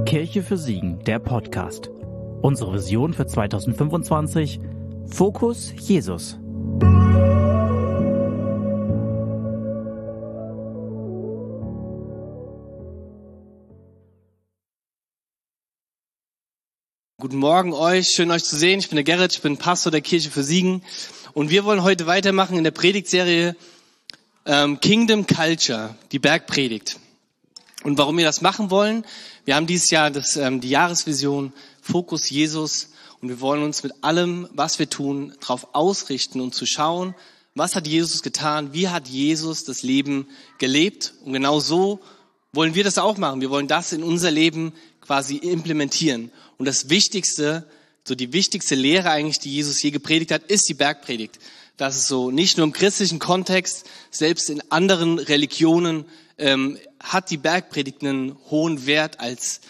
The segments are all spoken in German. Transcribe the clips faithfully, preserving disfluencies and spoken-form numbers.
Kirche für Siegen, der Podcast. Unsere Vision für zwanzig fünfundzwanzig: Fokus Jesus. Guten Morgen euch, schön euch zu sehen. Ich bin der Gerrit, ich bin Pastor der Kirche für Siegen und wir wollen heute weitermachen in der Predigtserie ähm, Kingdom Culture, die Bergpredigt. Und warum wir das machen wollen, wir haben dieses Jahr das, ähm, die Jahresvision Fokus Jesus und wir wollen uns mit allem, was wir tun, darauf ausrichten und zu schauen, was hat Jesus getan, wie hat Jesus das Leben gelebt, und genau so wollen wir das auch machen. Wir wollen das in unser Leben quasi implementieren. Und das Wichtigste, so die wichtigste Lehre eigentlich, die Jesus je gepredigt hat, ist die Bergpredigt. Das ist so nicht nur im christlichen Kontext, selbst in anderen Religionen ähm, hat die Bergpredigt einen hohen Wert als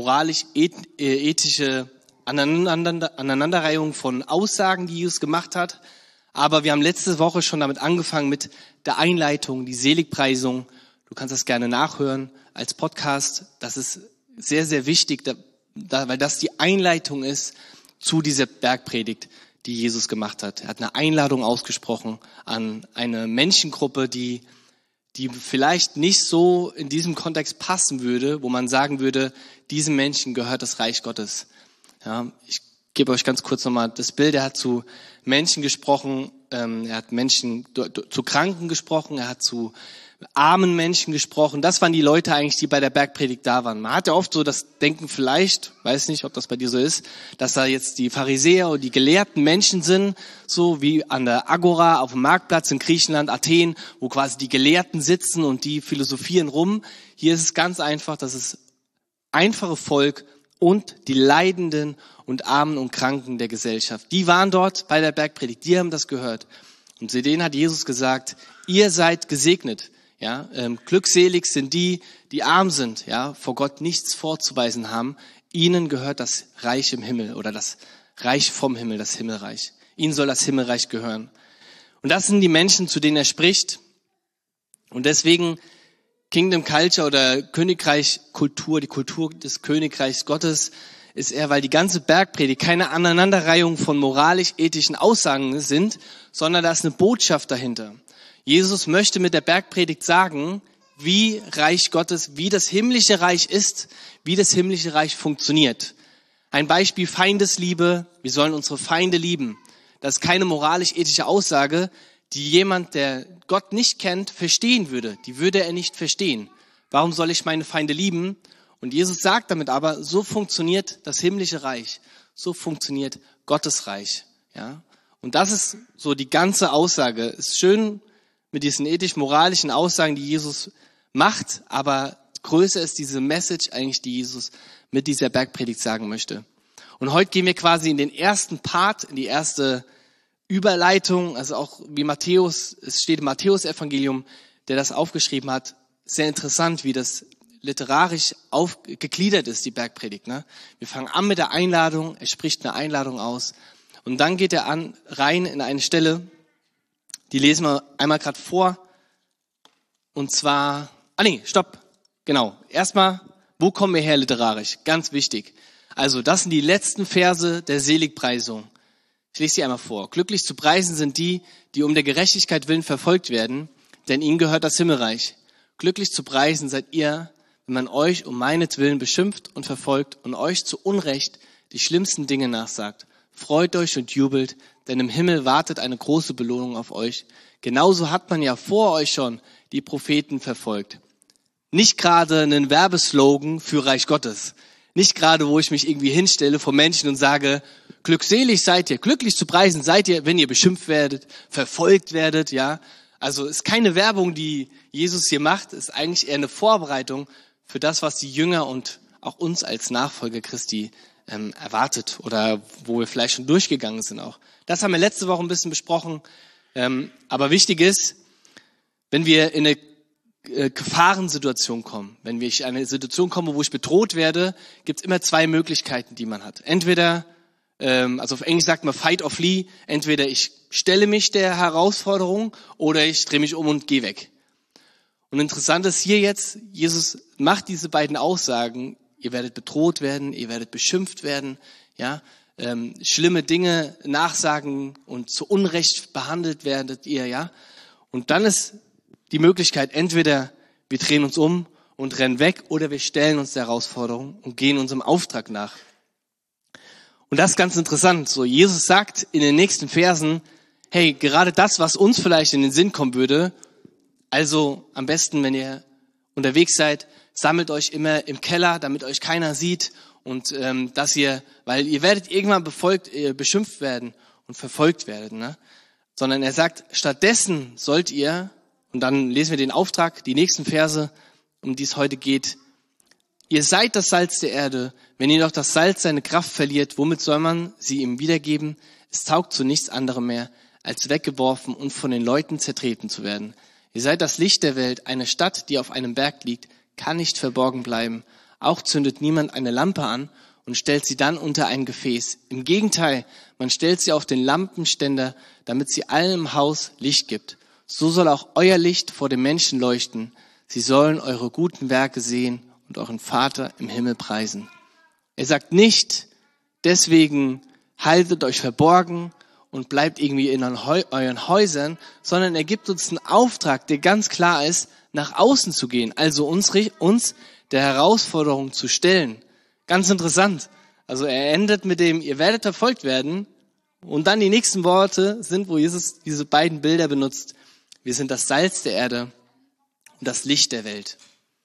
moralisch-ethische Aneinander, Aneinanderreihung von Aussagen, die Jesus gemacht hat. Aber wir haben letzte Woche schon damit angefangen mit der Einleitung, die Seligpreisung. Du kannst das gerne nachhören als Podcast. Das ist sehr, sehr wichtig, da, da, weil das die Einleitung ist zu dieser Bergpredigt, die Jesus gemacht hat. Er hat eine Einladung ausgesprochen an eine Menschengruppe, die, die vielleicht nicht so in diesem Kontext passen würde, wo man sagen würde, diesem Menschen gehört das Reich Gottes. Ja, ich gebe euch ganz kurz nochmal das Bild. Er hat zu Menschen gesprochen, ähm, er hat Menschen zu Kranken gesprochen, er hat zu armen Menschen gesprochen. Das waren die Leute eigentlich, die bei der Bergpredigt da waren. Man hat ja oft so das Denken vielleicht, weiß nicht, ob das bei dir so ist, dass da jetzt die Pharisäer und die gelehrten Menschen sind, so wie an der Agora auf dem Marktplatz in Griechenland, Athen, wo quasi die Gelehrten sitzen und die philosophieren rum. Hier ist es ganz einfach, dass es einfache Volk und die Leidenden und Armen und Kranken der Gesellschaft, die waren dort bei der Bergpredigt, die haben das gehört. Und zu denen hat Jesus gesagt, ihr seid gesegnet. Ja, ähm, glückselig sind die, die arm sind, ja, vor Gott nichts vorzuweisen haben. Ihnen gehört das Reich im Himmel oder das Reich vom Himmel, das Himmelreich. Ihnen soll das Himmelreich gehören. Und das sind die Menschen, zu denen er spricht. Und deswegen Kingdom Culture oder Königreich Kultur, die Kultur des Königreichs Gottes, ist er, weil die ganze Bergpredigt keine Aneinanderreihung von moralisch-ethischen Aussagen sind, sondern da ist eine Botschaft dahinter. Jesus möchte mit der Bergpredigt sagen, wie Reich Gottes, wie das himmlische Reich ist, wie das himmlische Reich funktioniert. Ein Beispiel: Feindesliebe. Wir sollen unsere Feinde lieben. Das ist keine moralisch-ethische Aussage, die jemand, der Gott nicht kennt, verstehen würde. Die würde er nicht verstehen. Warum soll ich meine Feinde lieben? Und Jesus sagt damit aber, so funktioniert das himmlische Reich. So funktioniert Gottes Reich. Ja? Und das ist so die ganze Aussage. Es ist schön mit diesen ethisch-moralischen Aussagen, die Jesus macht, aber größer ist diese Message eigentlich, die Jesus mit dieser Bergpredigt sagen möchte. Und heute gehen wir quasi in den ersten Part, in die erste Überleitung, also auch wie Matthäus, es steht im Matthäus-Evangelium, der das aufgeschrieben hat. Sehr interessant, wie das literarisch aufgegliedert ist, die Bergpredigt. Ne? Wir fangen an mit der Einladung, er spricht eine Einladung aus und dann geht er an rein in eine Stelle, die lesen wir einmal gerade vor. Und zwar, ah nee, stopp, genau. Erstmal, wo kommen wir her literarisch? Ganz wichtig. Also das sind die letzten Verse der Seligpreisung. Ich lese sie einmal vor. Glücklich zu preisen sind die, die um der Gerechtigkeit willen verfolgt werden, denn ihnen gehört das Himmelreich. Glücklich zu preisen seid ihr, wenn man euch um meinetwillen beschimpft und verfolgt und euch zu Unrecht die schlimmsten Dinge nachsagt. Freut euch und jubelt, denn im Himmel wartet eine große Belohnung auf euch. Genauso hat man ja vor euch schon die Propheten verfolgt. Nicht gerade einen Werbeslogan für Reich Gottes. Nicht gerade, wo ich mich irgendwie hinstelle vor Menschen und sage, glückselig seid ihr, glücklich zu preisen seid ihr, wenn ihr beschimpft werdet, verfolgt werdet, ja. Also es ist keine Werbung, die Jesus hier macht, es ist eigentlich eher eine Vorbereitung für das, was die Jünger und auch uns als Nachfolger Christi ähm, erwartet oder wo wir vielleicht schon durchgegangen sind auch. Das haben wir letzte Woche ein bisschen besprochen, ähm, aber wichtig ist, wenn wir in eine äh, Gefahrensituation kommen, wenn wir in eine Situation kommen, wo ich bedroht werde, gibt es immer zwei Möglichkeiten, die man hat. Entweder, ähm, also auf Englisch sagt man fight or flee, entweder ich stelle mich der Herausforderung oder ich drehe mich um und gehe weg. Und interessant ist hier jetzt, Jesus macht diese beiden Aussagen ihr werdet bedroht werden, ihr werdet beschimpft werden, ja, ähm, schlimme Dinge nachsagen und zu Unrecht behandelt werdet ihr, ja. Und dann ist die Möglichkeit, entweder wir drehen uns um und rennen weg oder wir stellen uns der Herausforderung und gehen unserem Auftrag nach. Und das ist ganz interessant. So, Jesus sagt in den nächsten Versen, hey, gerade das, was uns vielleicht in den Sinn kommen würde, also am besten, wenn ihr unterwegs seid, sammelt euch immer im Keller, damit euch keiner sieht und ähm, dass ihr, weil ihr werdet irgendwann befolgt, äh, beschimpft werden und verfolgt werden, ne? Sondern er sagt, stattdessen sollt ihr, und dann lesen wir den Auftrag, die nächsten Verse, um die es heute geht, ihr seid das Salz der Erde, wenn jedoch das Salz seine Kraft verliert, womit soll man sie ihm wiedergeben? Es taugt zu nichts anderem mehr, als weggeworfen und von den Leuten zertreten zu werden. Ihr seid das Licht der Welt, eine Stadt, die auf einem Berg liegt, kann nicht verborgen bleiben. Auch zündet niemand eine Lampe an und stellt sie dann unter ein Gefäß. Im Gegenteil, man stellt sie auf den Lampenständer, damit sie allen im Haus Licht gibt. So soll auch euer Licht vor den Menschen leuchten. Sie sollen eure guten Werke sehen und euren Vater im Himmel preisen. Er sagt nicht, deswegen haltet euch verborgen und bleibt irgendwie in euren Häusern, sondern er gibt uns einen Auftrag, der ganz klar ist, nach außen zu gehen, also uns, uns der Herausforderung zu stellen. Ganz interessant. Also er endet mit dem, ihr werdet verfolgt werden, und dann die nächsten Worte sind, wo Jesus diese beiden Bilder benutzt. Wir sind das Salz der Erde und das Licht der Welt.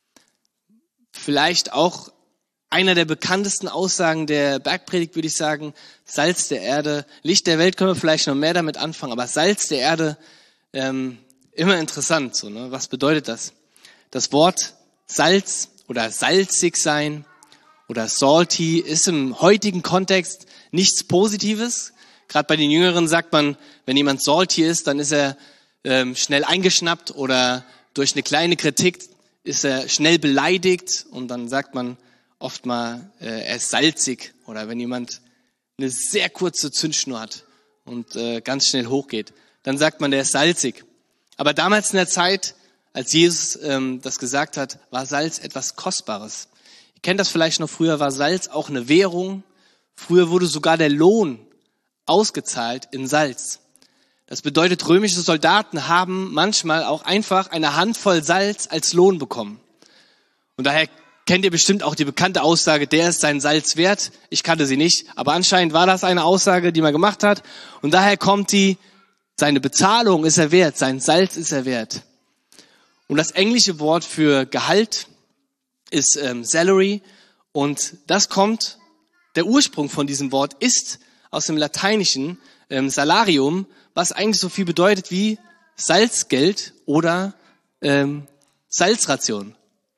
Vielleicht auch einer der bekanntesten Aussagen der Bergpredigt, würde ich sagen, Salz der Erde. Licht der Welt können wir vielleicht noch mehr damit anfangen, aber Salz der Erde, ähm, immer interessant. So, ne? Was bedeutet das? Das Wort Salz oder salzig sein oder salty ist im heutigen Kontext nichts Positives. Gerade bei den Jüngeren sagt man, wenn jemand salty ist, dann ist er ähm, schnell eingeschnappt oder durch eine kleine Kritik ist er schnell beleidigt und dann sagt man oft mal, äh, er ist salzig, oder wenn jemand eine sehr kurze Zündschnur hat und äh, ganz schnell hochgeht, dann sagt man, der ist salzig. Aber damals in der Zeit, als Jesus ähm, das gesagt hat, war Salz etwas Kostbares. Ihr kennt das vielleicht noch, früher war Salz auch eine Währung. Früher wurde sogar der Lohn ausgezahlt in Salz. Das bedeutet, römische Soldaten haben manchmal auch einfach eine Handvoll Salz als Lohn bekommen. Und daher kennt ihr bestimmt auch die bekannte Aussage, der ist sein Salz wert. Ich kannte sie nicht, aber anscheinend war das eine Aussage, die man gemacht hat. Und daher kommt die, seine Bezahlung ist er wert, sein Salz ist er wert. Und das englische Wort für Gehalt ist ähm, Salary. Und das kommt, der Ursprung von diesem Wort ist aus dem Lateinischen ähm, Salarium, was eigentlich so viel bedeutet wie Salzgeld oder ähm, Salzration.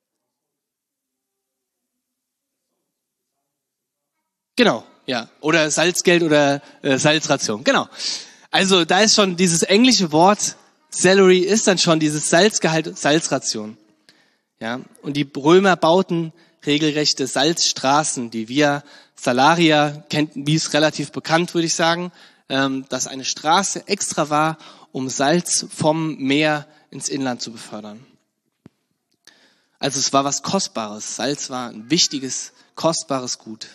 Genau, ja. Oder Salzgeld oder äh, Salzration, genau. Also da ist schon dieses englische Wort Salary ist dann schon dieses Salzgehalt, Salzration. Ja, und die Römer bauten regelrechte Salzstraßen, die Via Salaria, kennt, wie ist relativ bekannt, würde ich sagen, ähm, dass eine Straße extra war, um Salz vom Meer ins Inland zu befördern. Also es war was Kostbares. Salz war ein wichtiges, kostbares Gut.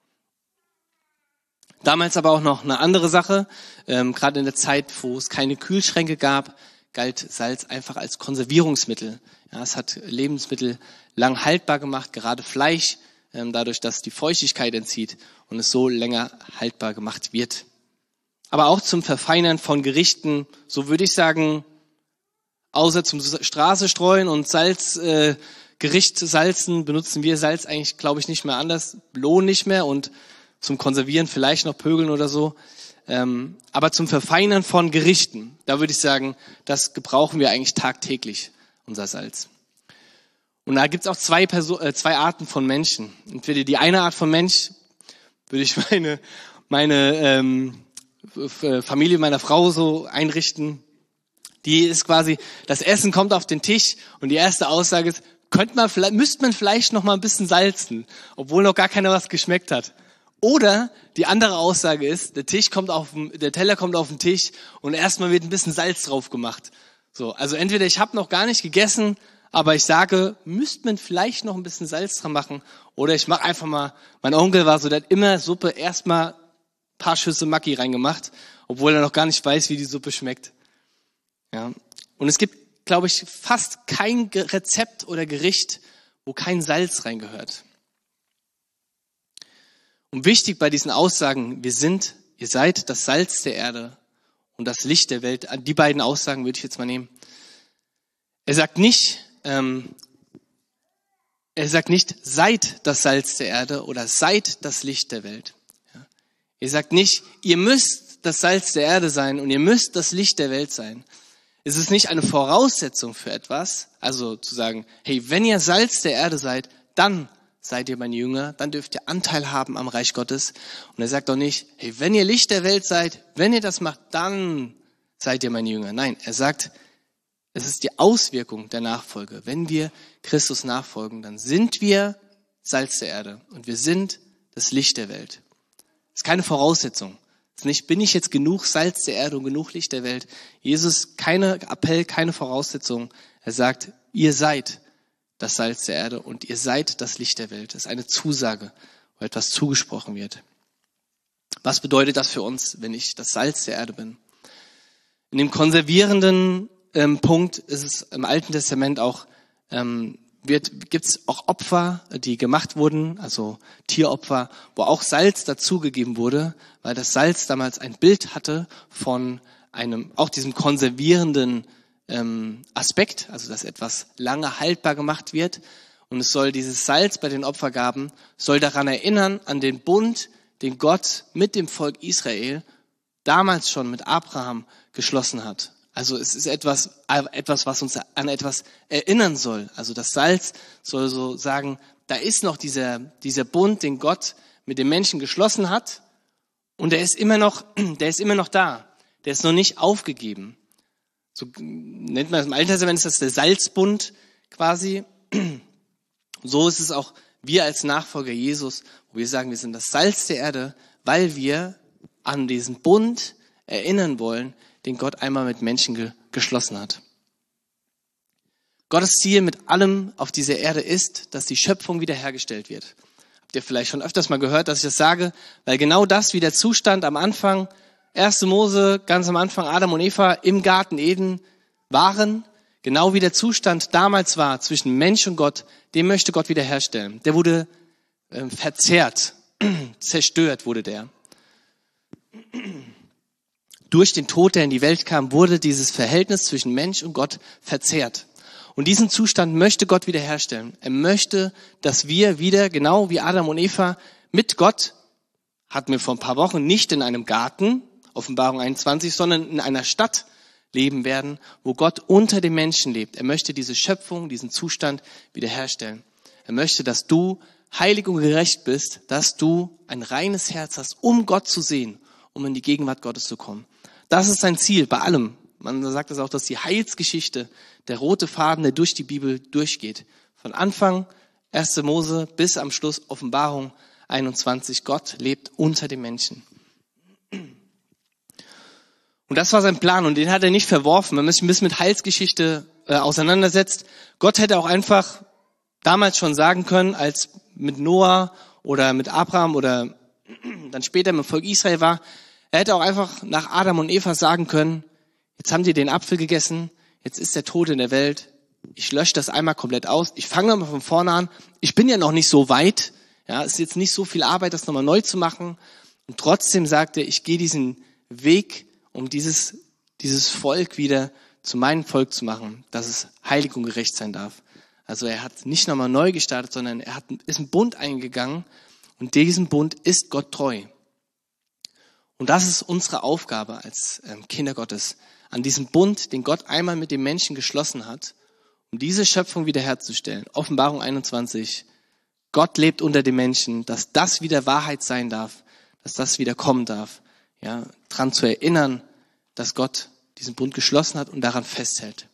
Damals aber auch noch eine andere Sache, ähm, gerade in der Zeit, wo es keine Kühlschränke gab, galt Salz einfach als Konservierungsmittel. Ja, es hat Lebensmittel lang haltbar gemacht, gerade Fleisch, ähm, dadurch, dass die Feuchtigkeit entzieht und es so länger haltbar gemacht wird. Aber auch zum Verfeinern von Gerichten, so würde ich sagen, außer zum Straße streuen und Salz, äh, Gericht salzen, benutzen wir Salz eigentlich, glaube ich, nicht mehr anders, Lohn nicht mehr und zum Konservieren vielleicht noch Pögeln oder so. Ähm, aber zum Verfeinern von Gerichten, da würde ich sagen, das gebrauchen wir eigentlich tagtäglich, unser Salz. Und da gibt es auch zwei, Perso- äh, zwei Arten von Menschen. Entweder die eine Art von Mensch, würde ich meine, meine ähm, Familie meiner Frau so einrichten, die ist quasi, das Essen kommt auf den Tisch und die erste Aussage ist, könnte man vielleicht, müsste man vielleicht noch mal ein bisschen salzen, obwohl noch gar keiner was geschmeckt hat. Oder die andere Aussage ist, der Tisch kommt auf den, der Teller kommt auf den Tisch und erstmal wird ein bisschen Salz drauf gemacht. So, also entweder ich habe noch gar nicht gegessen, aber ich sage, müsste man vielleicht noch ein bisschen Salz dran machen oder ich mache einfach mal, mein Onkel war so, der hat immer Suppe erstmal ein paar Schüsse Maggi reingemacht, obwohl er noch gar nicht weiß, wie die Suppe schmeckt. Ja. Und es gibt, glaube ich, fast kein Rezept oder Gericht, wo kein Salz reingehört. Und wichtig bei diesen Aussagen, wir sind, ihr seid das Salz der Erde und das Licht der Welt, die beiden Aussagen würde ich jetzt mal nehmen. Er sagt nicht, ähm, er sagt nicht, seid das Salz der Erde oder seid das Licht der Welt. Ja. Er sagt nicht, ihr müsst das Salz der Erde sein und ihr müsst das Licht der Welt sein. Es ist nicht eine Voraussetzung für etwas, also zu sagen, hey, wenn ihr Salz der Erde seid, dann seid ihr meine Jünger, dann dürft ihr Anteil haben am Reich Gottes. Und er sagt auch nicht, hey, wenn ihr Licht der Welt seid, wenn ihr das macht, dann seid ihr meine Jünger. Nein, er sagt, es ist die Auswirkung der Nachfolge. Wenn wir Christus nachfolgen, dann sind wir Salz der Erde und wir sind das Licht der Welt. Das ist keine Voraussetzung. Es ist nicht, bin ich jetzt genug Salz der Erde und genug Licht der Welt. Jesus, keine Appell, keine Voraussetzung. Er sagt, ihr seid das Salz der Erde und ihr seid das Licht der Welt. Das ist eine Zusage, wo etwas zugesprochen wird. Was bedeutet das für uns, wenn ich das Salz der Erde bin? In dem konservierenden ähm, Punkt ist es im Alten Testament auch, ähm, wird, gibt's auch Opfer, die gemacht wurden, also Tieropfer, wo auch Salz dazugegeben wurde, weil das Salz damals ein Bild hatte von einem, auch diesem konservierenden ähm, Aspekt, also dass etwas lange haltbar gemacht wird. Und es soll dieses Salz bei den Opfergaben, soll daran erinnern, an den Bund, den Gott mit dem Volk Israel damals schon mit Abraham geschlossen hat. Also es ist etwas, etwas, was uns an etwas erinnern soll. Also das Salz soll so sagen, da ist noch dieser, dieser Bund, den Gott mit dem Menschen geschlossen hat. Und der ist immer noch, der ist immer noch da. Der ist noch nicht aufgegeben. So nennt man das im Alten Testament, ist das der Salzbund quasi. So ist es auch wir als Nachfolger Jesus, wo wir sagen, wir sind das Salz der Erde, weil wir an diesen Bund erinnern wollen, den Gott einmal mit Menschen ge- geschlossen hat. Gottes Ziel mit allem auf dieser Erde ist, dass die Schöpfung wiederhergestellt wird. Habt ihr vielleicht schon öfters mal gehört, dass ich das sage? Weil genau das, wie der Zustand am Anfang, erste Mose, ganz am Anfang, Adam und Eva im Garten Eden waren, genau wie der Zustand damals war zwischen Mensch und Gott, den möchte Gott wiederherstellen. Der wurde äh, verzerrt, zerstört wurde der. Durch den Tod, der in die Welt kam, wurde dieses Verhältnis zwischen Mensch und Gott verzerrt. Und diesen Zustand möchte Gott wiederherstellen. Er möchte, dass wir wieder, genau wie Adam und Eva, mit Gott, hatten wir vor ein paar Wochen, nicht in einem Garten, Offenbarung einundzwanzig, sondern in einer Stadt leben werden, wo Gott unter den Menschen lebt. Er möchte diese Schöpfung, diesen Zustand wiederherstellen. Er möchte, dass du heilig und gerecht bist, dass du ein reines Herz hast, um Gott zu sehen, um in die Gegenwart Gottes zu kommen. Das ist sein Ziel bei allem. Man sagt das auch, dass die Heilsgeschichte, der rote Faden, der durch die Bibel durchgeht. Von Anfang, erste Mose, bis am Schluss Offenbarung einundzwanzig. Gott lebt unter den Menschen. Und das war sein Plan und den hat er nicht verworfen. Wenn man sich ein bisschen mit Heilsgeschichte äh, auseinandersetzt, Gott hätte auch einfach damals schon sagen können, als mit Noah oder mit Abraham oder dann später mit dem Volk Israel war, er hätte auch einfach nach Adam und Eva sagen können, jetzt haben die den Apfel gegessen, jetzt ist der Tod in der Welt, ich lösche das einmal komplett aus, ich fange nochmal von vorne an, ich bin ja noch nicht so weit, ja, es ist jetzt nicht so viel Arbeit, das nochmal neu zu machen und trotzdem sagt er, ich gehe diesen Weg, um dieses, dieses Volk wieder zu meinem Volk zu machen, dass es heilig und gerecht sein darf. Also er hat nicht nochmal neu gestartet, sondern er hat, ist einen Bund eingegangen und diesen Bund ist Gott treu. Und das ist unsere Aufgabe als ähm, Kinder Gottes, an diesem Bund, den Gott einmal mit dem Menschen geschlossen hat, um diese Schöpfung wiederherzustellen. Offenbarung einundzwanzig, Gott lebt unter den Menschen, dass das wieder Wahrheit sein darf, dass das wieder kommen darf. Ja, dran zu erinnern, dass Gott diesen Bund geschlossen hat und daran festhält.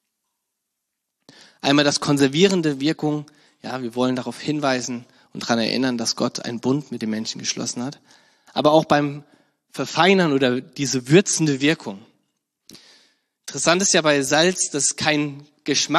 Einmal das konservierende Wirkung, ja, wir wollen darauf hinweisen und daran erinnern, dass Gott einen Bund mit den Menschen geschlossen hat. Aber auch beim Verfeinern oder diese würzende Wirkung. Interessant ist ja bei Salz, dass es keinen Geschmack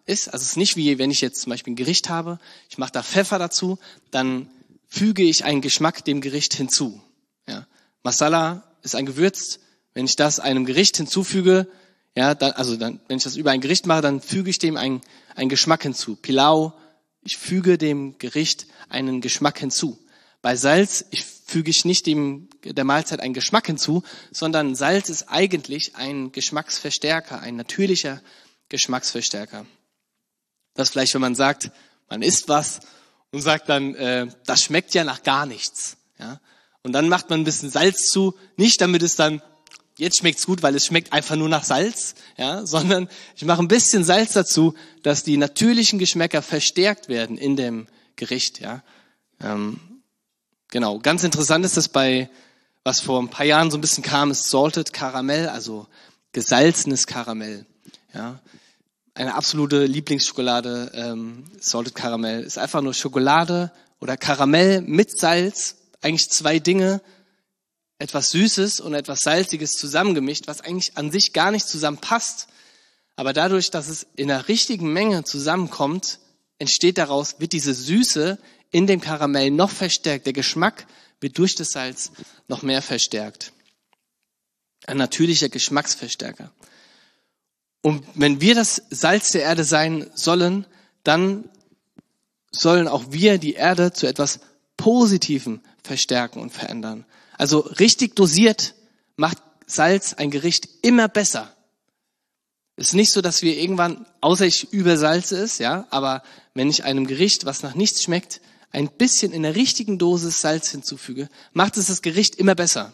ist. Also es ist nicht wie, wenn ich jetzt zum Beispiel ein Gericht habe, ich mache da Pfeffer dazu, dann füge ich einen Geschmack dem Gericht hinzu. Ja. Masala ist ein Gewürz. Wenn ich das einem Gericht hinzufüge, ja, dann, also dann, wenn ich das über ein Gericht mache, dann füge ich dem einen, einen Geschmack hinzu. Pilau, ich füge dem Gericht einen Geschmack hinzu. Bei Salz, ich füge ich nicht dem, der Mahlzeit einen Geschmack hinzu, sondern Salz ist eigentlich ein Geschmacksverstärker, ein natürlicher Geschmacksverstärker. Das vielleicht, wenn man sagt, man isst was und sagt dann, äh, das schmeckt ja nach gar nichts. Ja? Und dann macht man ein bisschen Salz zu, nicht damit es dann, jetzt schmeckt's gut, weil es schmeckt einfach nur nach Salz, ja, sondern ich mache ein bisschen Salz dazu, dass die natürlichen Geschmäcker verstärkt werden in dem Gericht. Ja? Ähm, genau, ganz interessant ist das bei, was vor ein paar Jahren so ein bisschen kam, ist Salted Karamell, also gesalzenes Karamell. Ja? Eine absolute Lieblingsschokolade, ähm, Salted Karamell, ist einfach nur Schokolade oder Karamell mit Salz, eigentlich zwei Dinge, etwas Süßes und etwas Salziges zusammengemischt, was eigentlich an sich gar nicht zusammenpasst. Aber dadurch, dass es in der richtigen Menge zusammenkommt, entsteht daraus, wird diese Süße in dem Karamell noch verstärkt. Der Geschmack wird durch das Salz noch mehr verstärkt. Ein natürlicher Geschmacksverstärker. Und wenn wir das Salz der Erde sein sollen, dann sollen auch wir die Erde zu etwas Positivem verstärken und verändern. Also richtig dosiert macht Salz ein Gericht immer besser. Es ist nicht so, dass wir irgendwann, außer ich übersalze es, ja, aber wenn ich einem Gericht, was nach nichts schmeckt, ein bisschen in der richtigen Dosis Salz hinzufüge, macht es das Gericht immer besser.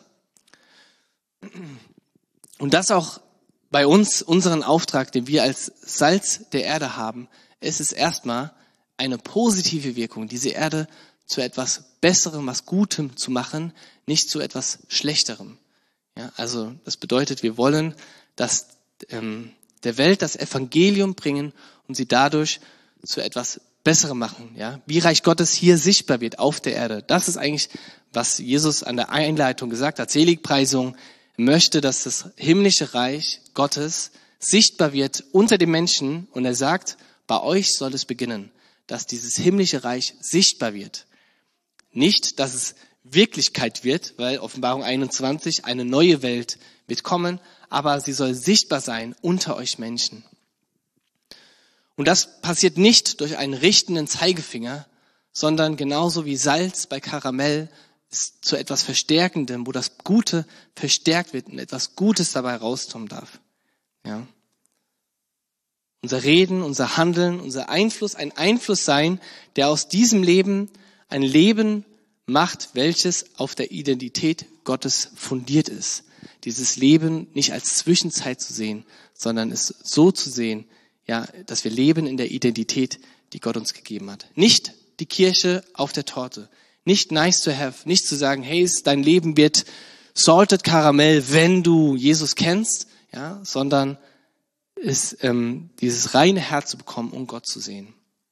Und das auch bei uns, unseren Auftrag, den wir als Salz der Erde haben, ist es erstmal eine positive Wirkung, diese Erde zu etwas Besserem, was Gutem zu machen, nicht zu etwas Schlechterem. Ja, also das bedeutet, wir wollen, dass ähm, der Welt das Evangelium bringen und sie dadurch zu etwas Besserem machen. Ja, wie Reich Gottes hier sichtbar wird auf der Erde. Das ist eigentlich, was Jesus an der Einleitung gesagt hat. Seligpreisung möchte, dass das himmlische Reich Gottes sichtbar wird unter den Menschen. Und er sagt, bei euch soll es beginnen, dass dieses himmlische Reich sichtbar wird. Nicht, dass es Wirklichkeit wird, weil Offenbarung einundzwanzig, eine neue Welt wird kommen, aber sie soll sichtbar sein unter euch Menschen. Und das passiert nicht durch einen richtenden Zeigefinger, sondern genauso wie Salz bei Karamell ist zu etwas Verstärkendem, wo das Gute verstärkt wird und etwas Gutes dabei rauskommen darf. Ja. Unser Reden, unser Handeln, unser Einfluss, ein Einfluss sein, der aus diesem Leben ein Leben macht, welches auf der Identität Gottes fundiert ist. Dieses Leben nicht als Zwischenzeit zu sehen, sondern es so zu sehen, ja, dass wir leben in der Identität, die Gott uns gegeben hat. Nicht die Kirsche auf der Torte, nicht nice to have, nicht zu sagen, hey, dein Leben wird salted Karamell, wenn du Jesus kennst, ja, sondern ist ähm, dieses reine Herz zu bekommen, um Gott zu sehen.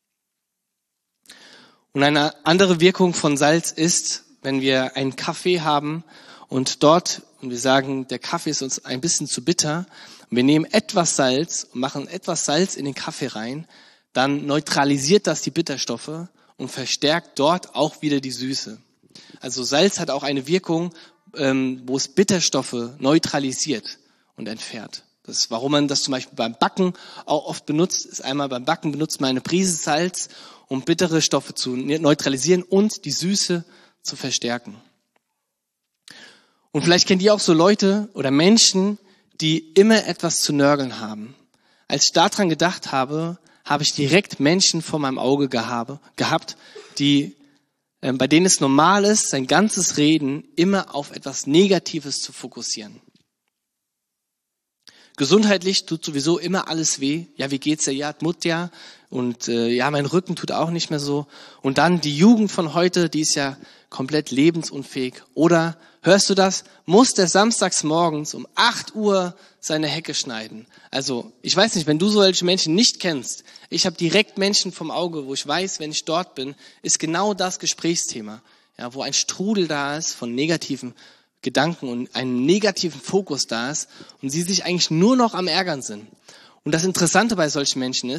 Und eine andere Wirkung von Salz ist, wenn wir einen Kaffee haben und dort, und wir sagen, der Kaffee ist uns ein bisschen zu bitter, und wir nehmen etwas Salz und machen etwas Salz in den Kaffee rein, dann neutralisiert das die Bitterstoffe und verstärkt dort auch wieder die Süße. Also Salz hat auch eine Wirkung, ähm, wo es Bitterstoffe neutralisiert und entfernt. Das ist, warum man das zum Beispiel beim Backen auch oft benutzt, ist einmal beim Backen benutzt man eine Prise Salz, um bittere Stoffe zu neutralisieren und die Süße zu verstärken. Und vielleicht kennt ihr auch so Leute oder Menschen, die immer etwas zu nörgeln haben. Als ich daran gedacht habe, habe ich direkt Menschen vor meinem Auge gehabe, gehabt, die, äh, bei denen es normal ist, sein ganzes Reden immer auf etwas Negatives zu fokussieren. Gesundheitlich tut sowieso immer alles weh. Ja, wie geht's dir? Ja, tut ja. Und äh, ja, mein Rücken tut auch nicht mehr so. Und dann die Jugend von heute, die ist ja komplett lebensunfähig. Oder, hörst du das? Muss der samstags morgens um acht Uhr seine Hecke schneiden. Also, ich weiß nicht, wenn du solche Menschen nicht kennst, ich habe direkt Menschen vom Auge, wo ich weiß, wenn ich dort bin, ist genau das Gesprächsthema. Ja, wo ein Strudel da ist von negativen Gedanken und einen negativen Fokus da ist und sie sich eigentlich nur noch am Ärgern sind. Und das Interessante bei solchen Menschen ist,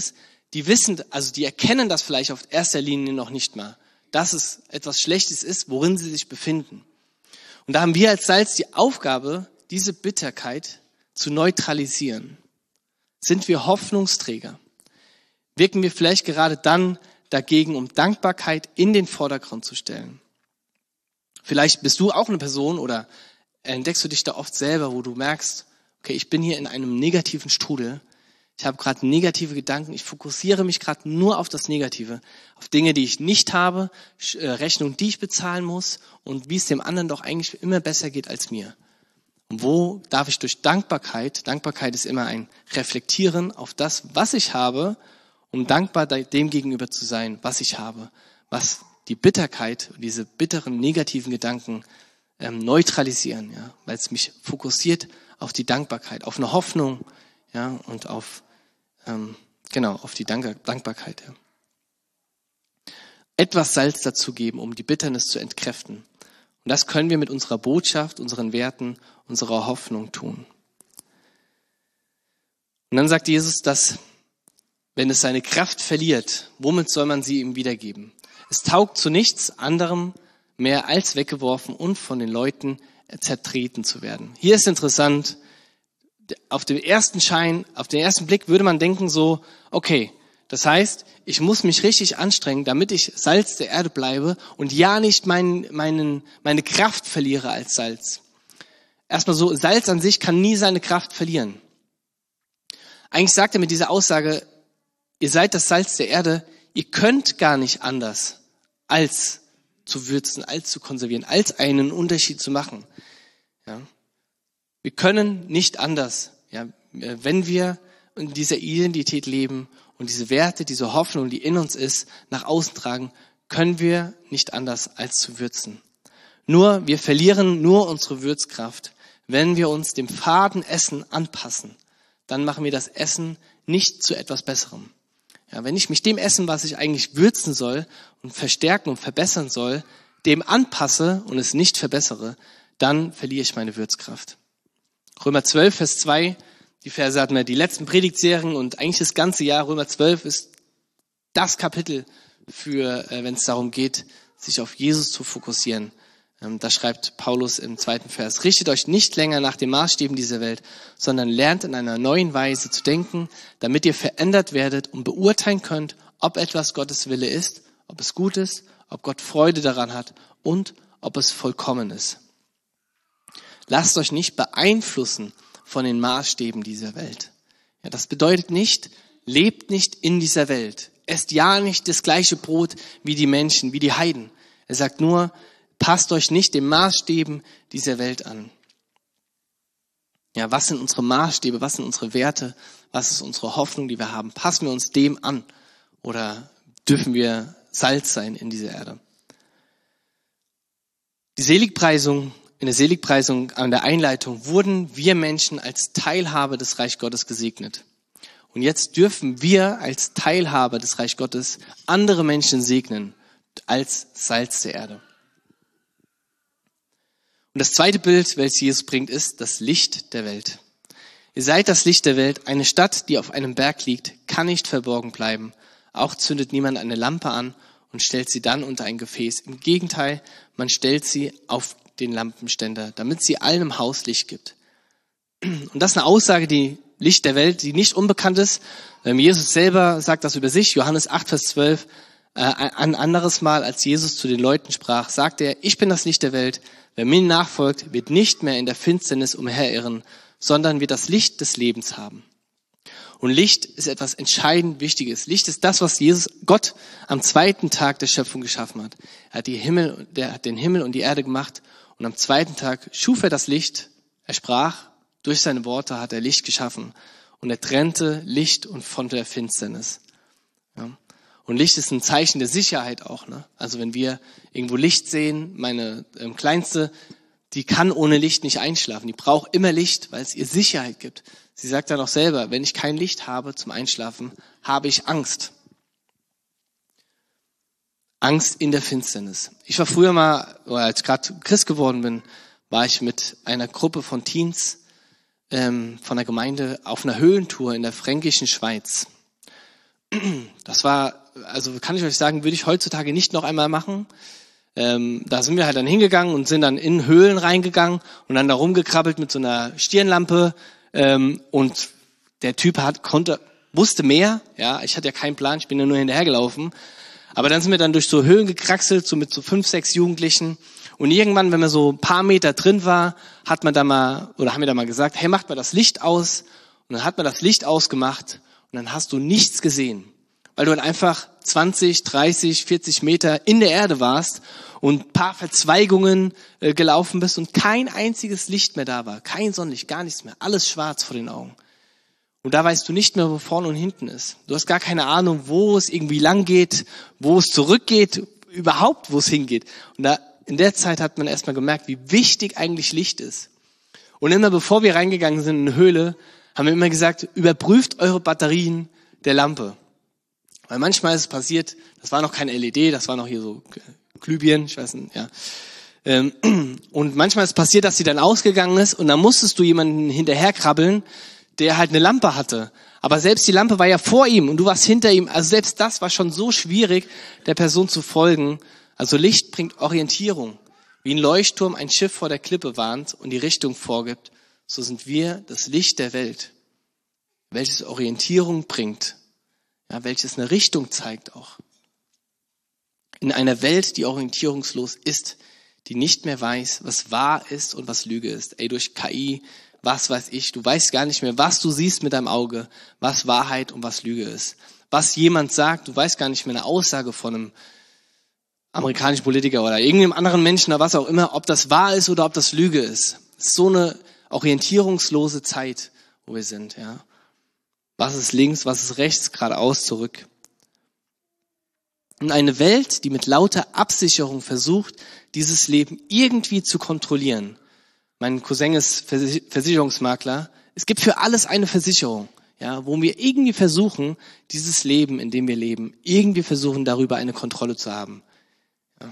die wissen, also die erkennen das vielleicht auf erster Linie noch nicht mal, dass es etwas Schlechtes ist, worin sie sich befinden. Und da haben wir als Salz die Aufgabe, diese Bitterkeit zu neutralisieren. Sind wir Hoffnungsträger? Wirken wir vielleicht gerade dann dagegen, um Dankbarkeit in den Vordergrund zu stellen? Vielleicht bist du auch eine Person oder entdeckst du dich da oft selber, wo du merkst, okay, ich bin hier in einem negativen Strudel. Ich habe gerade negative Gedanken. Ich fokussiere mich gerade nur auf das Negative, auf Dinge, die ich nicht habe, Rechnungen, die ich bezahlen muss und wie es dem anderen doch eigentlich immer besser geht als mir. Und wo darf ich durch Dankbarkeit, Dankbarkeit ist immer ein Reflektieren auf das, was ich habe, um dankbar dem gegenüber zu sein, was ich habe, was die Bitterkeit, diese bitteren, negativen Gedanken ähm, neutralisieren, ja, weil es mich fokussiert auf die Dankbarkeit, auf eine Hoffnung, ja, und auf ähm, genau auf die Dank- Dankbarkeit. Ja. Etwas Salz dazugeben, um die Bitternis zu entkräften. Und das können wir mit unserer Botschaft, unseren Werten, unserer Hoffnung tun. Und dann sagt Jesus, dass wenn es seine Kraft verliert, womit soll man sie ihm wiedergeben? Es taugt zu nichts anderem mehr als weggeworfen und von den Leuten zertreten zu werden. Hier ist interessant, auf den ersten Schein, auf den ersten Blick würde man denken so, okay, das heißt, ich muss mich richtig anstrengen, damit ich Salz der Erde bleibe und ja nicht mein, meinen, meine Kraft verliere als Salz. Erstmal so, Salz an sich kann nie seine Kraft verlieren. Eigentlich sagt er mit dieser Aussage, ihr seid das Salz der Erde, ihr könnt gar nicht anders, als zu würzen, als zu konservieren, als einen Unterschied zu machen. Ja. Wir können nicht anders, ja, wenn wir in dieser Identität leben und diese Werte, diese Hoffnung, die in uns ist, nach außen tragen, können wir nicht anders als zu würzen. Nur, wir verlieren nur unsere Würzkraft, wenn wir uns dem faden Essen anpassen. Dann machen wir das Essen nicht zu etwas Besserem. Ja, wenn ich mich dem Essen, was ich eigentlich würzen soll und verstärken und verbessern soll, dem anpasse und es nicht verbessere, dann verliere ich meine Würzkraft. Römer zwölf, Vers zwei, die Verse hatten wir die letzten Predigtserien und eigentlich das ganze Jahr. Römer zwölf ist das Kapitel für, äh, wenn es darum geht, sich auf Jesus zu fokussieren. Ähm, da schreibt Paulus im zweiten Vers, richtet euch nicht länger nach den Maßstäben dieser Welt, sondern lernt in einer neuen Weise zu denken, damit ihr verändert werdet und beurteilen könnt, ob etwas Gottes Wille ist, ob es gut ist, ob Gott Freude daran hat und ob es vollkommen ist. Lasst euch nicht beeinflussen von den Maßstäben dieser Welt. Ja, das bedeutet nicht, lebt nicht in dieser Welt. Esst ja nicht das gleiche Brot wie die Menschen, wie die Heiden. Er sagt nur, passt euch nicht den Maßstäben dieser Welt an. Ja, was sind unsere Maßstäbe? Was sind unsere Werte? Was ist unsere Hoffnung, die wir haben? Passen wir uns dem an? Oder dürfen wir Salz sein in dieser Erde? Die Seligpreisung, in der Seligpreisung an der Einleitung wurden wir Menschen als Teilhabe des Reich Gottes gesegnet. Und jetzt dürfen wir als Teilhaber des Reich Gottes andere Menschen segnen als Salz der Erde. Und das zweite Bild, welches Jesus bringt, ist das Licht der Welt. Ihr seid das Licht der Welt. Eine Stadt, die auf einem Berg liegt, kann nicht verborgen bleiben. Auch zündet niemand eine Lampe an und stellt sie dann unter ein Gefäß. Im Gegenteil, man stellt sie auf den Lampenständer, damit sie allen im Haus Licht gibt. Und das ist eine Aussage, die Licht der Welt, die nicht unbekannt ist. Jesus selber sagt das über sich, Johannes acht, Vers zwölf. Ein anderes Mal, als Jesus zu den Leuten sprach, sagte er, ich bin das Licht der Welt. Wer mir nachfolgt, wird nicht mehr in der Finsternis umherirren, sondern wird das Licht des Lebens haben. Und Licht ist etwas entscheidend Wichtiges. Licht ist das, was Jesus, Gott am zweiten Tag der Schöpfung geschaffen hat. Er hat die Himmel, der hat den Himmel und die Erde gemacht und am zweiten Tag schuf er das Licht. Er sprach, durch seine Worte hat er Licht geschaffen und er trennte Licht und von der Finsternis. Ja. Und Licht ist ein Zeichen der Sicherheit auch. Ne? Also wenn wir irgendwo Licht sehen, meine ähm, Kleinste, die kann ohne Licht nicht einschlafen. Die braucht immer Licht, weil es ihr Sicherheit gibt. Sie sagt dann auch selber, wenn ich kein Licht habe zum Einschlafen, habe ich Angst. Angst in der Finsternis. Ich war früher mal, oder als ich gerade Christ geworden bin, war ich mit einer Gruppe von Teens ähm, von der Gemeinde auf einer Höhentour in der fränkischen Schweiz. das war, also kann ich euch sagen, würde ich heutzutage nicht noch einmal machen. Ähm, da sind wir halt dann hingegangen und sind dann in Höhlen reingegangen und dann da rumgekrabbelt mit so einer Stirnlampe. Ähm, und der Typ hat, konnte, wusste mehr. Ja, ich hatte ja keinen Plan, ich bin ja nur hinterhergelaufen. Aber dann sind wir dann durch so Höhlen gekraxelt, so mit so fünf, sechs Jugendlichen. Und irgendwann, wenn man so ein paar Meter drin war, hat man da mal, oder haben wir da mal gesagt, hey, macht mal das Licht aus. Und dann hat man das Licht ausgemacht und dann hast du nichts gesehen. Weil du dann einfach zwanzig, dreißig, vierzig Meter in der Erde warst und ein paar Verzweigungen äh, gelaufen bist und kein einziges Licht mehr da war. Kein Sonnenlicht, gar nichts mehr. Alles schwarz vor den Augen. Und da weißt du nicht mehr, wo vorne und hinten ist. Du hast gar keine Ahnung, wo es irgendwie lang geht, wo es zurückgeht, überhaupt, wo es hingeht. Und da, in der Zeit hat man erstmal gemerkt, wie wichtig eigentlich Licht ist. Und immer bevor wir reingegangen sind in eine Höhle, haben wir immer gesagt, überprüft eure Batterien der Lampe. Weil manchmal ist es passiert, das war noch kein L E D, das war noch hier so Glühbirnen, ich weiß nicht, ja. Und manchmal ist es passiert, dass sie dann ausgegangen ist und dann musstest du jemanden hinterherkrabbeln, der halt eine Lampe hatte. Aber selbst die Lampe war ja vor ihm und du warst hinter ihm. Also selbst das war schon so schwierig, der Person zu folgen. Also Licht bringt Orientierung. Wie ein Leuchtturm ein Schiff vor der Klippe warnt und die Richtung vorgibt, so sind wir das Licht der Welt, welches Orientierung bringt. Ja, welches eine Richtung zeigt auch. In einer Welt, die orientierungslos ist, die nicht mehr weiß, was wahr ist und was Lüge ist. Ey, durch K I, was weiß ich, du weißt gar nicht mehr, was du siehst mit deinem Auge, was Wahrheit und was Lüge ist. Was jemand sagt, du weißt gar nicht mehr eine Aussage von einem amerikanischen Politiker oder irgendeinem anderen Menschen oder was auch immer, ob das wahr ist oder ob das Lüge ist. Es ist so eine orientierungslose Zeit, wo wir sind, ja. Was ist links, was ist rechts, geradeaus, zurück. Und eine Welt, die mit lauter Absicherung versucht, dieses Leben irgendwie zu kontrollieren. Mein Cousin ist Versicherungsmakler. Es gibt für alles eine Versicherung, ja, wo wir irgendwie versuchen, dieses Leben, in dem wir leben, irgendwie versuchen, darüber eine Kontrolle zu haben. Ja.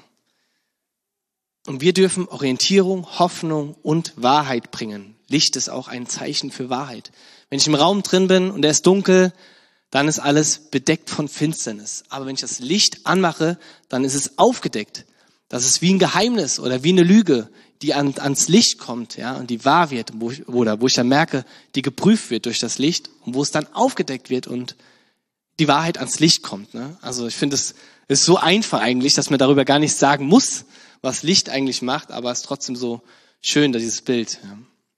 Und wir dürfen Orientierung, Hoffnung und Wahrheit bringen. Licht ist auch ein Zeichen für Wahrheit. Wenn ich im Raum drin bin und er ist dunkel, dann ist alles bedeckt von Finsternis. Aber wenn ich das Licht anmache, dann ist es aufgedeckt. Das ist wie ein Geheimnis oder wie eine Lüge, die an, ans Licht kommt, ja, und die wahr wird, wo ich, oder wo ich dann merke, die geprüft wird durch das Licht und wo es dann aufgedeckt wird und die Wahrheit ans Licht kommt. Ne? Also ich finde, es ist so einfach eigentlich, dass man darüber gar nicht sagen muss, was Licht eigentlich macht, aber es ist trotzdem so schön, dieses Bild. Ja.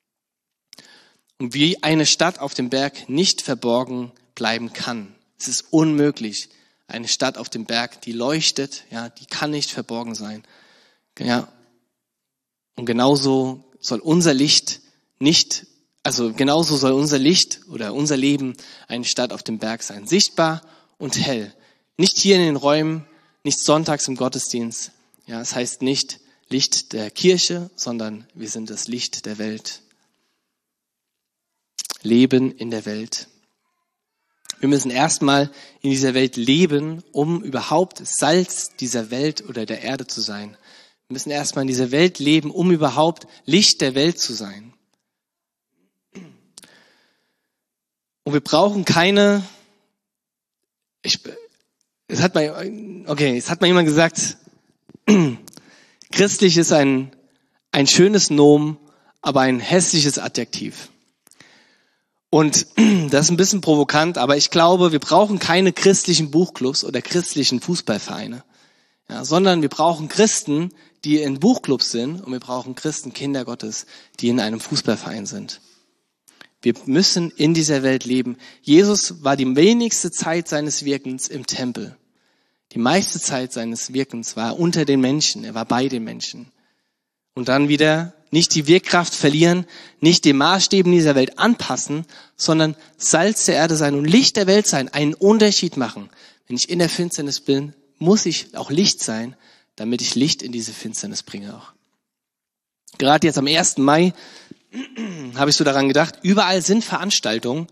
Und wie eine Stadt auf dem Berg nicht verborgen bleiben kann. Es ist unmöglich. Eine Stadt auf dem Berg, die leuchtet, ja, die kann nicht verborgen sein. Ja. Und genauso soll unser Licht nicht, also genauso soll unser Licht oder unser Leben eine Stadt auf dem Berg sein. Sichtbar und hell. Nicht hier in den Räumen, nicht sonntags im Gottesdienst. Ja, es heißt nicht Licht der Kirche, sondern wir sind das Licht der Welt. Leben in der Welt. Wir müssen erstmal in dieser Welt leben, um überhaupt Salz dieser Welt oder der Erde zu sein. Wir müssen erstmal in dieser Welt leben, um überhaupt Licht der Welt zu sein. Und wir brauchen keine, ich, es hat mal, okay, es hat mal jemand gesagt, christlich ist ein, ein schönes Nomen, aber ein hässliches Adjektiv. Und das ist ein bisschen provokant, aber ich glaube, wir brauchen keine christlichen Buchclubs oder christlichen Fußballvereine, ja, sondern wir brauchen Christen, die in Buchclubs sind, und wir brauchen Christen, Kinder Gottes, die in einem Fußballverein sind. Wir müssen in dieser Welt leben. Jesus war die wenigste Zeit seines Wirkens im Tempel. Die meiste Zeit seines Wirkens war er unter den Menschen, er war bei den Menschen. Und dann wieder nicht die Wirkkraft verlieren, nicht den Maßstäben dieser Welt anpassen, sondern Salz der Erde sein und Licht der Welt sein, einen Unterschied machen. Wenn ich in der Finsternis bin, muss ich auch Licht sein, damit ich Licht in diese Finsternis bringe auch. Gerade jetzt am ersten Mai habe ich so daran gedacht, überall sind Veranstaltungen,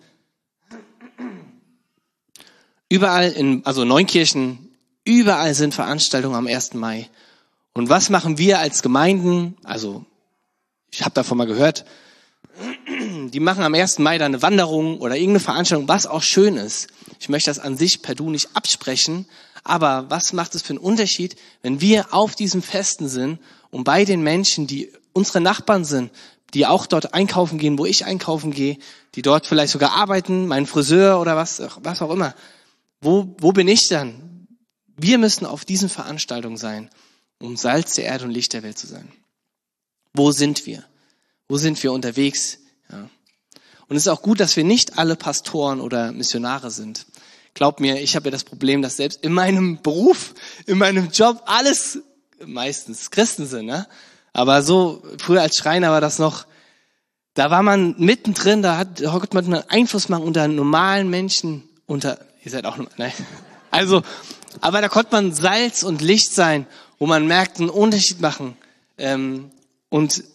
überall in, also Neunkirchen, überall sind Veranstaltungen am ersten Mai. Und was machen wir als Gemeinden, also ich habe davon mal gehört, Die machen am ersten Mai dann eine Wanderung oder irgendeine Veranstaltung, was auch schön ist. Ich möchte das an sich per Du nicht absprechen, aber was macht es für einen Unterschied, wenn wir auf diesen Festen sind und bei den Menschen, die unsere Nachbarn sind, die auch dort einkaufen gehen, wo ich einkaufen gehe, die dort vielleicht sogar arbeiten, mein Friseur oder was, was auch immer. Wo, wo bin ich dann? Wir müssen auf diesen Veranstaltungen sein, um Salz der Erde und Licht der Welt zu sein. Wo sind wir? Wo sind wir unterwegs? Ja. Und es ist auch gut, dass wir nicht alle Pastoren oder Missionare sind. Glaub mir, ich habe ja das Problem, dass selbst in meinem Beruf, in meinem Job alles meistens Christen sind. Ne? Aber so, früher als Schreiner war das noch, da war man mittendrin, da hat, da konnte man einen Einfluss machen unter normalen Menschen, unter, ihr seid auch, nein, also, aber da konnte man Salz und Licht sein, wo man merkt, einen Unterschied machen. Ähm, und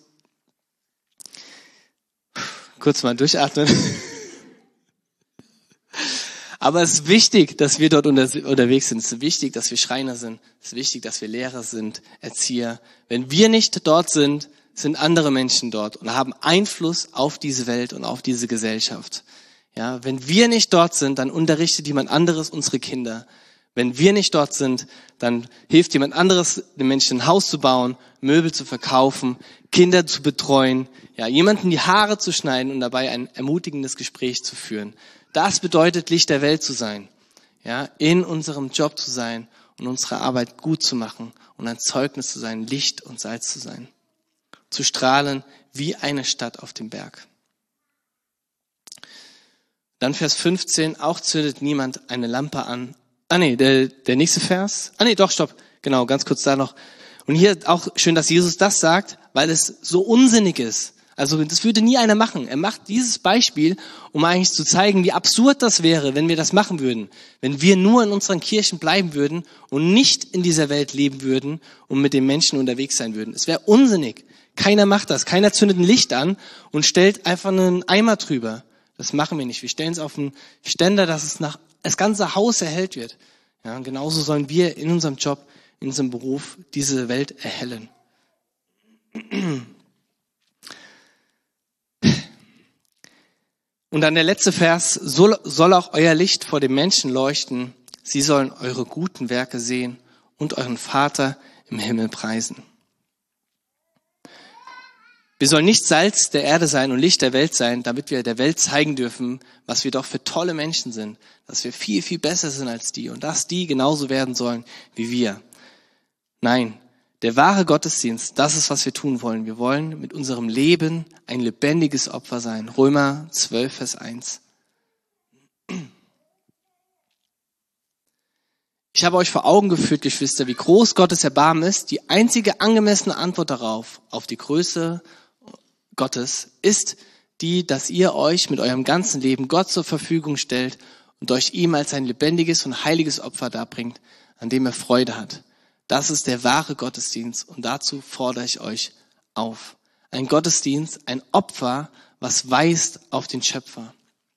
kurz mal durchatmen. Aber es ist wichtig, dass wir dort unter, unterwegs sind. Es ist wichtig, dass wir Schreiner sind. Es ist wichtig, dass wir Lehrer sind, Erzieher. Wenn wir nicht dort sind, sind andere Menschen dort und haben Einfluss auf diese Welt und auf diese Gesellschaft. Ja, wenn wir nicht dort sind, dann unterrichtet jemand anderes unsere Kinder. Wenn wir nicht dort sind, dann hilft jemand anderes, den Menschen ein Haus zu bauen, Möbel zu verkaufen, Kinder zu betreuen, ja, jemanden die Haare zu schneiden und dabei ein ermutigendes Gespräch zu führen. Das bedeutet, Licht der Welt zu sein, ja, in unserem Job zu sein und unsere Arbeit gut zu machen und ein Zeugnis zu sein, Licht und Salz zu sein, zu strahlen wie eine Stadt auf dem Berg. Dann Vers fünfzehn, auch zündet niemand eine Lampe an. Ah nee, der, der nächste Vers. Ah nee, doch, stopp. Genau, ganz kurz da noch. Und hier auch schön, dass Jesus das sagt, weil es so unsinnig ist. Also das würde nie einer machen. Er macht dieses Beispiel, um eigentlich zu zeigen, wie absurd das wäre, wenn wir das machen würden. Wenn wir nur in unseren Kirchen bleiben würden und nicht in dieser Welt leben würden und mit den Menschen unterwegs sein würden. Es wäre unsinnig. Keiner macht das. Keiner zündet ein Licht an und stellt einfach einen Eimer drüber. Das machen wir nicht. Wir stellen es auf einen Ständer, dass es nach das ganze Haus erhellt wird. Ja, und genauso sollen wir in unserem Job, in unserem Beruf diese Welt erhellen. Und dann der letzte Vers, soll, soll auch euer Licht vor den Menschen leuchten. Sie sollen eure guten Werke sehen und euren Vater im Himmel preisen. Wir sollen nicht Salz der Erde sein und Licht der Welt sein, damit wir der Welt zeigen dürfen, was wir doch für tolle Menschen sind, dass wir viel, viel besser sind als die und dass die genauso werden sollen wie wir. Nein, der wahre Gottesdienst, das ist, was wir tun wollen. Wir wollen mit unserem Leben ein lebendiges Opfer sein. Römer zwölf, Vers eins. Ich habe euch vor Augen geführt, Geschwister, wie groß Gottes Erbarmen ist. Die einzige angemessene Antwort darauf, auf die Größe Gottes, ist die, dass ihr euch mit eurem ganzen Leben Gott zur Verfügung stellt und euch ihm als ein lebendiges und heiliges Opfer darbringt, an dem er Freude hat. Das ist der wahre Gottesdienst und dazu fordere ich euch auf. Ein Gottesdienst, ein Opfer, was weist auf den Schöpfer.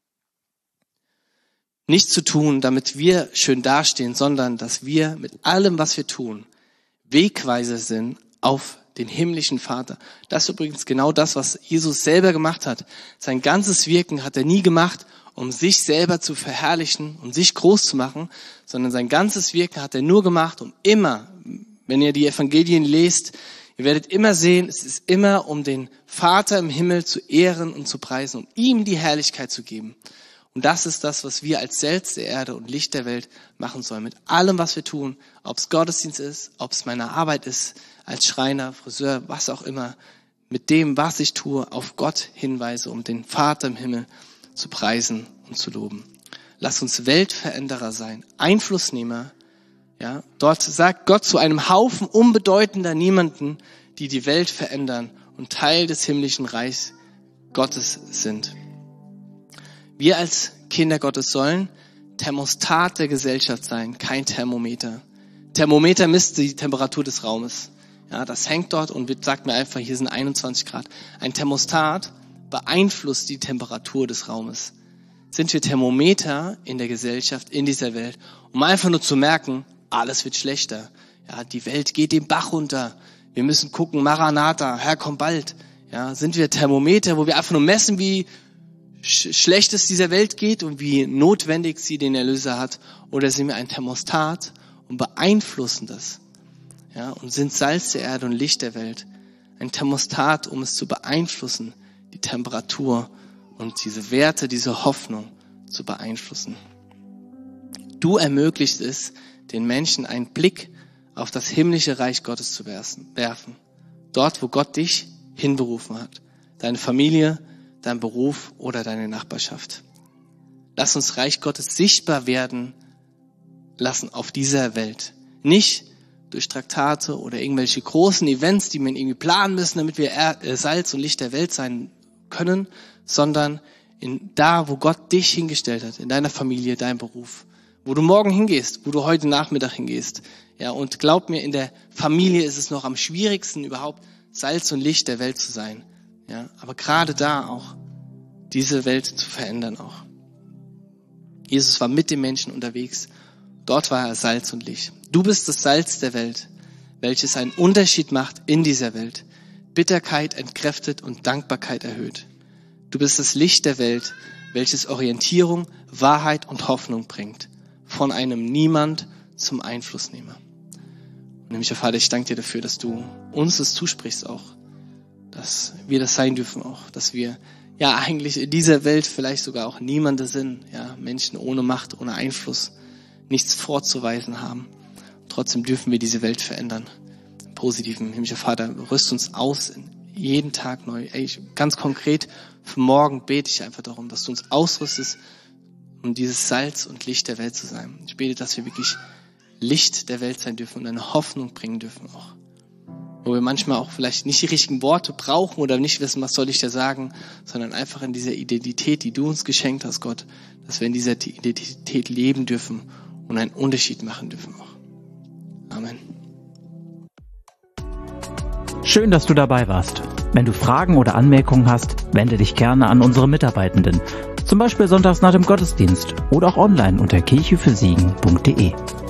Nicht zu tun, damit wir schön dastehen, sondern dass wir mit allem, was wir tun, Wegweiser sind auf den himmlischen Vater. Das ist übrigens genau das, was Jesus selber gemacht hat. Sein ganzes Wirken hat er nie gemacht, um sich selber zu verherrlichen und sich groß zu machen, sondern sein ganzes Wirken hat er nur gemacht, um immer, wenn ihr die Evangelien lest, ihr werdet immer sehen, es ist immer, um den Vater im Himmel zu ehren und zu preisen, um ihm die Herrlichkeit zu geben. Und das ist das, was wir als Salz der Erde und Licht der Welt machen sollen. Mit allem, was wir tun, ob es Gottesdienst ist, ob es meine Arbeit ist, als Schreiner, Friseur, was auch immer, mit dem, was ich tue, auf Gott hinweise, um den Vater im Himmel zu preisen und zu loben. Lass uns Weltveränderer sein, Einflussnehmer. Ja, dort sagt Gott zu einem Haufen unbedeutender Niemanden, die die Welt verändern und Teil des himmlischen Reichs Gottes sind. Wir als Kinder Gottes sollen Thermostat der Gesellschaft sein, kein Thermometer. Thermometer misst die Temperatur des Raumes. Ja, das hängt dort und sagt mir einfach, hier sind einundzwanzig Grad. Ein Thermostat beeinflusst die Temperatur des Raumes. Sind wir Thermometer in der Gesellschaft, in dieser Welt, um einfach nur zu merken, alles wird schlechter. Ja, die Welt geht den Bach runter. Wir müssen gucken, Maranatha, Herr, komm bald. Ja, sind wir Thermometer, wo wir einfach nur messen, wie sch- schlecht es dieser Welt geht und wie notwendig sie den Erlöser hat? Oder sind wir ein Thermostat und beeinflussen das? Ja, und sind Salz der Erde und Licht der Welt. Ein Thermostat, um es zu beeinflussen, die Temperatur und diese Werte, diese Hoffnung zu beeinflussen. Du ermöglicht es, den Menschen einen Blick auf das himmlische Reich Gottes zu werfen. Dort, wo Gott dich hinberufen hat. Deine Familie, dein Beruf oder deine Nachbarschaft. Lass uns Reich Gottes sichtbar werden lassen auf dieser Welt. Nicht durch Traktate oder irgendwelche großen Events, die wir irgendwie planen müssen, damit wir Salz und Licht der Welt sein können, sondern in da, wo Gott dich hingestellt hat, in deiner Familie, dein Beruf, wo du morgen hingehst, wo du heute Nachmittag hingehst. Ja, und glaub mir, in der Familie ist es noch am schwierigsten, überhaupt Salz und Licht der Welt zu sein. Ja, aber gerade da auch diese Welt zu verändern auch. Jesus war mit den Menschen unterwegs. Dort war er Salz und Licht. Du bist das Salz der Welt, welches einen Unterschied macht in dieser Welt. Bitterkeit entkräftet und Dankbarkeit erhöht. Du bist das Licht der Welt, welches Orientierung, Wahrheit und Hoffnung bringt. Von einem Niemand zum Einflussnehmer. Und himmlischer Vater, ich danke dir dafür, dass du uns das zusprichst auch. Dass wir das sein dürfen auch. Dass wir ja eigentlich in dieser Welt vielleicht sogar auch Niemande sind. Ja, Menschen ohne Macht, ohne Einfluss. Nichts vorzuweisen haben. Trotzdem dürfen wir diese Welt verändern. Im Positiven. Himmlischer Vater, rüst uns aus jeden Tag neu. Ey, ganz konkret, für morgen bete ich einfach darum, dass du uns ausrüstest, um dieses Salz und Licht der Welt zu sein. Ich bete, dass wir wirklich Licht der Welt sein dürfen und eine Hoffnung bringen dürfen auch. Wo wir manchmal auch vielleicht nicht die richtigen Worte brauchen oder nicht wissen, was soll ich da sagen, sondern einfach in dieser Identität, die du uns geschenkt hast, Gott, dass wir in dieser Identität leben dürfen und einen Unterschied machen dürfen auch. Amen. Schön, dass du dabei warst. Wenn du Fragen oder Anmerkungen hast, wende dich gerne an unsere Mitarbeitenden. Zum Beispiel sonntags nach dem Gottesdienst oder auch online unter kirche für siegen punkt de.